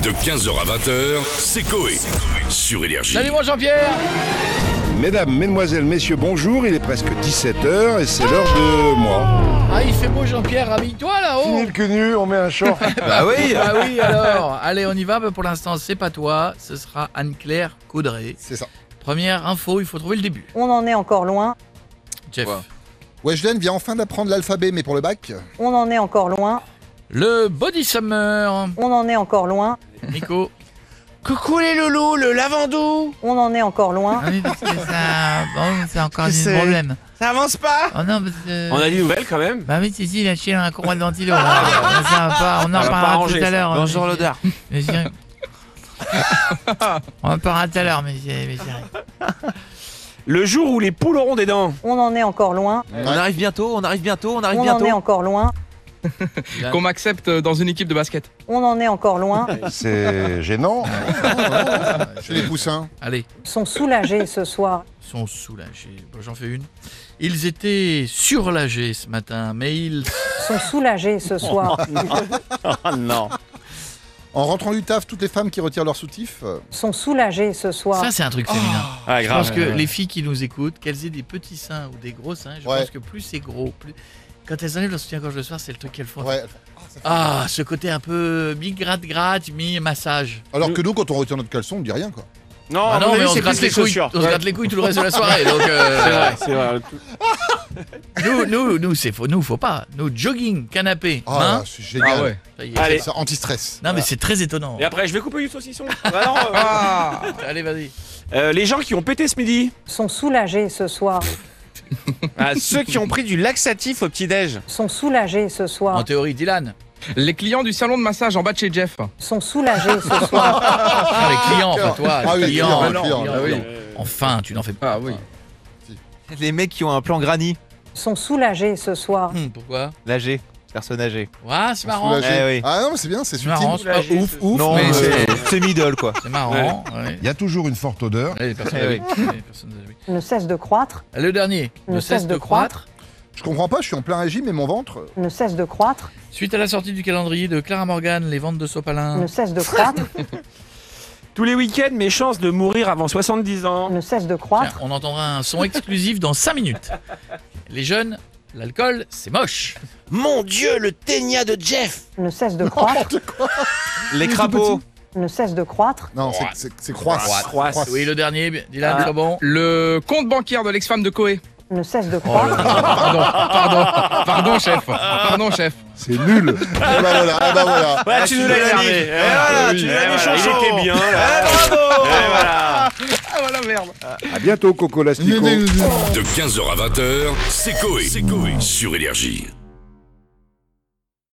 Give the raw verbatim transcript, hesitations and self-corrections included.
De quinze heures à vingt heures, c'est Coé. Sur Énergie. Salut mon Jean-Pierre. Mesdames, mesdemoiselles, messieurs, bonjour, il est presque dix-sept heures et c'est l'heure de moi. Ah, il fait beau Jean-Pierre, rhabille-toi là-haut. Fini le cul nu, on met un short. Bah oui, bah oui alors. Allez, on y va, bah, pour l'instant c'est pas toi, ce sera Anne-Claire Coudray. C'est ça. Première info, il faut trouver le début. On en est encore loin. Jeff. Wow. Weshden vient enfin d'apprendre l'alphabet, mais pour le bac. On en est encore loin. Le Body Summer. On en est encore loin. Nico. Coucou les loulous, le lavandou. On en est encore loin. Ah oui, parce que ça, bon, c'est encore Qu'est-ce un que problème. Ça avance pas. Oh non, parce que... On a des nouvelles quand même. Bah oui, si, si, il a chié dans la courroie de ventilo. là. Ça va pas, on en va pas reparlera arranger, tout à ça. l'heure. Bonjour, mais- l'odeur. mais chérie. On en parlera tout à l'heure, mais chérie. mais chérie. Le jour où les poules auront des dents. On en est encore loin. On arrive bientôt, on arrive bientôt, on arrive On en bientôt. est encore loin. Qu'on m'accepte dans une équipe de basket. On en est encore loin. C'est gênant. Chez les poussins. Allez, Sont soulagés ce soir. ils sont soulagés. Bon, j'en fais une. Ils étaient surlagés ce matin, mais ils... Sont soulagés ce soir. Oh non. En rentrant du taf, toutes les femmes qui retirent leur soutif. euh, Sont soulagés ce soir. Ça, c'est un truc féminin. Ah Je grave. pense que les filles qui nous écoutent, qu'elles aient des petits seins ou des gros seins, je Ouais. pense que plus c'est gros, plus... Quand elles enlèvent leur soutien-gorge le soir, c'est le truc qu'elles font. Ouais. Ah, ce côté un peu mi-gratte-gratte, mi-massage. Alors que nous, quand on retire notre caleçon, on dit rien, quoi. Non, Ah à non, mon mais avis, on se c'est gratte plus les les couilles, chaussures. on se gratte les couilles tout le reste de la soirée. Donc, euh, C'est vrai, c'est vrai. nous, nous, nous, c'est faux, nous, faut pas. Nous, jogging, canapé, Ah, main. c'est génial. Ça y est. Allez. C'est anti-stress. Non, mais c'est très étonnant. Et après, je vais couper du saucisson. Bah non, euh, Allez, vas-y. euh, les gens qui ont pété ce midi. Sont soulagés ce soir. Ah, ceux qui ont pris du laxatif au petit-déj. Sont soulagés ce En soir. théorie, Dylan. Les clients du salon de massage en bas de chez Jeff. Sont soulagés ce soir. Ah, les clients, enfin toi, Ah les oui, clients. clients, clients, clients, ah oui. clients. Enfin, tu n'en fais pas. Ah oui. Les mecs qui ont un plan granny, Sont soulagés ce soir. Hum, pourquoi l'âgé, personne âgée. Ouais, c'est marrant. Soulagé. Eh oui. Ah non, mais c'est bien, c'est C'est subtil. marrant, c'est pas ouf, ouf, Non, mais mais c'est c'est middle quoi. c'est marrant. ouais. Il y a toujours une forte odeur. Allez, personne Eh n'a oui. vu. Allez, personne n'a vu. Ne cesse de croître. Le dernier. Ne cesse de croître. Je comprends pas, je suis en plein régime et mon ventre. Ne cesse de croître. Suite à la sortie du calendrier de Clara Morgan, les ventes de sopalin. Ne cesse de croître. Tous les week-ends, mes chances de mourir avant soixante-dix ans. Ne cesse de Tiens, croître. on entendra un son exclusif dans cinq minutes. Les jeunes, l'alcool, c'est moche. Mon Dieu, le ténia de Jeff. Ne cesse de croître. Les crapauds, Ne cesse de croître. Non, c'est- c'est c'est croisse. Croisse. Croisse. Oui, le dernier, Dylan, Ah. c'est bon. Le compte bancaire de l'ex-femme de Coé. Ne cesse de Oh croître. Pardon, pardon, pardon chef, pardon chef. C'est nul. Eh ben voilà, eh ben voilà. Ouais, tu nous l'as énervé. Et voilà, tu nous l'as mis chaud. Il était bien là. bravo. Et voilà. Ah voilà merde. À bientôt, Coco Lastico. De quinze heures à vingt heures, c'est Coé. Sur Énergie.